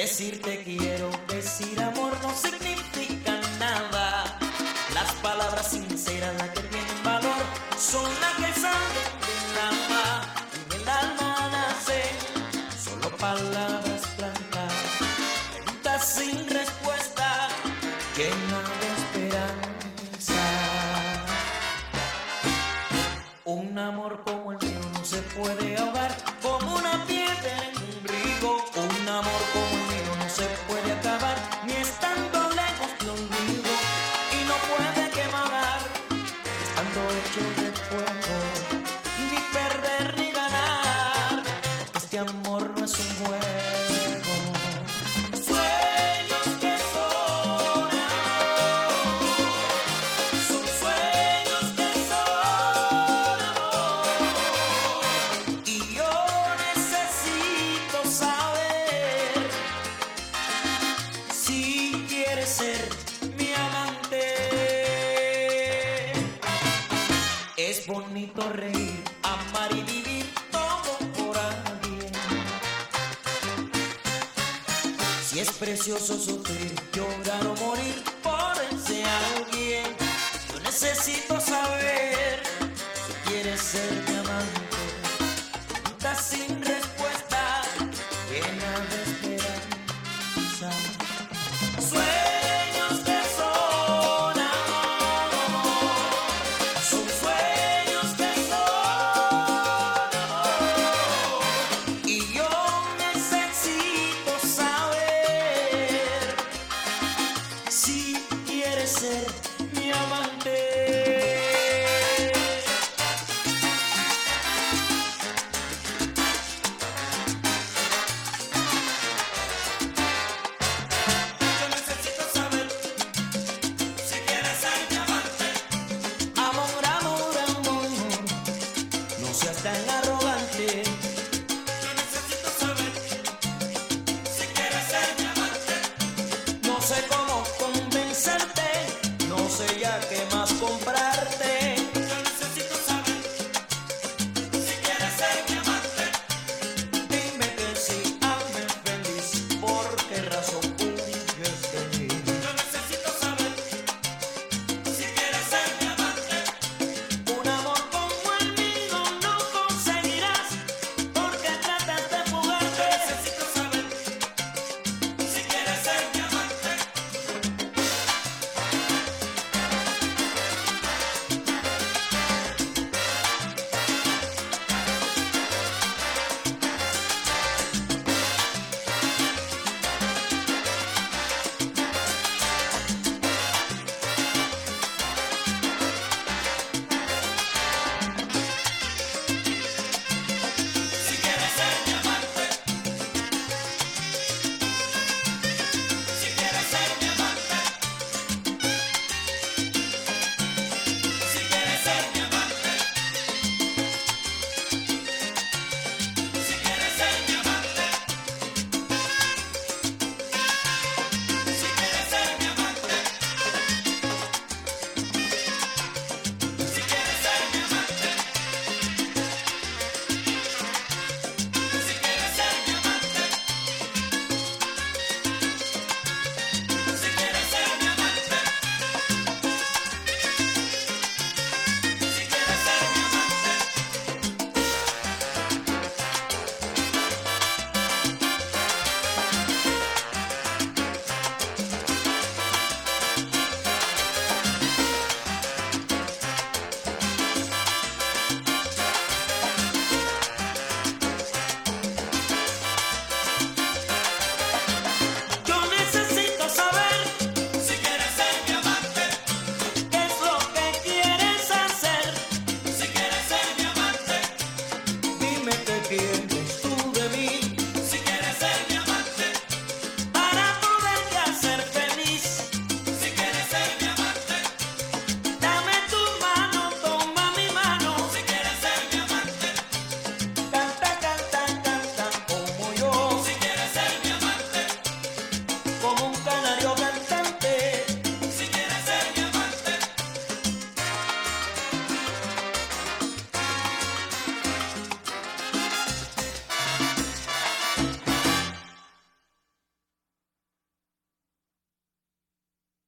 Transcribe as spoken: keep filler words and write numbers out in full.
Decir te quiero, decir amor no significa nada. Las palabras sinceras, las que tienen valor, son las que salen del alma. Y del alma nacen solo palabras blancas, preguntas sin respuesta, llenas de esperanza. Un amor como el mío no se puede ahogar como una piedra en un río. Un amor como el mío no se puede acabar ni estando lejos de olvido. Y no puede quemar estando hecho de fuego, ni perder ni ganar. Este amor no es un juego. Sueños que son amor, son sueños que son amor. Y yo necesito saber si quieres ser mi amante. Es bonito reír, amar y vivir todo por alguien. Si es precioso sufrir, llorar o morir por ese alguien. Yo necesito saber si quieres ser mi amante. Preguntas sin respuesta, llena de esperanza. Sueños que son amor, son sueños que son amor. Y yo necesito saber si quieres ser mi amante.